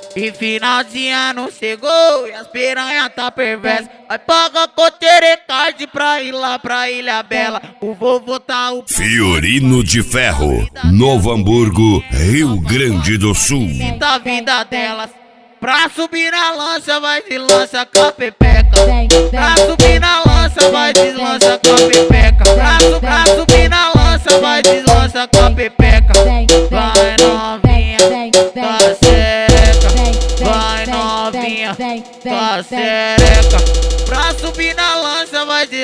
E final de ano chegou e as piranha tá perversa. Vai pagar coterecard pra ir lá pra Ilha Bela. O vovô tá o Fiorino de Ferro, Novo Hamburgo, Rio Grande do Sul. da vida delas. Pra subir na lancha vai de lancha com a pepeca. Pra subir na lancha vai de lancha com a pepeca. Pra subir na lancha vai de lancha com a pepeca. Vai novinha, tá xereca. Vai novinha, tá xereca. Pra subir na lancha vai de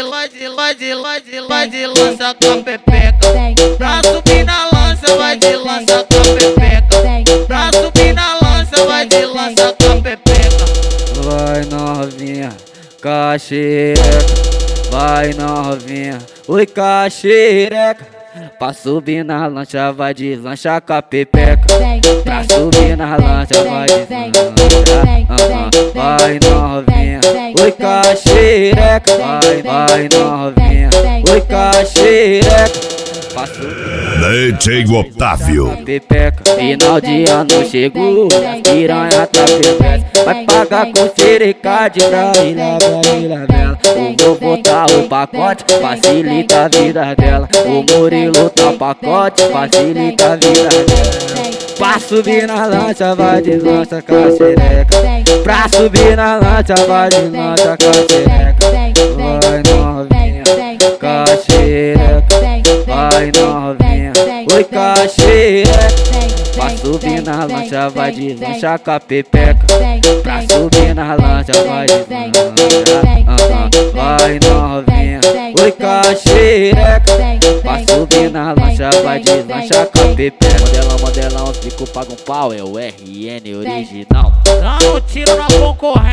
lancha com a pepeca. Pra subir na lancha vai de lancha com a pepeca. Pra subir na lancha vai de lancha com a pepeca. Vai novinha, caxereca. Vai novinha, oi caxereca. Pra subir na lancha vai de lancha com a pepeca. Pra subir na lancha vai de lancha. Vai novinha, oi caxereca. Vai novinha, oi caxereca. DJ Otávio. Pepeca, final de ano chegou, as piranha tá perversa. Vai pagar com xerecard pra Ilha Bela. O vovô tá o pacote, facilita a vida dela. O Murilo tá o pacote, facilita a vida dela. Pra subir na lancha vai de lancha com a xereca. Pra subir na lancha vai de lancha com a xereca. Vai novinha, caxereca. Vai novinha, oi caxereca. Pra subir na lancha vai de lancha com a pepeca. Pra subir na lancha vai de lancha. Vai novinha, oi caxereca. Pra subir na lancha vai de lancha com a pepeca. Modelão, os bico paga um pau, é o RN original. Dando tiro na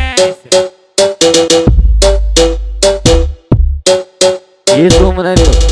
concorrência. Isso, né, meu?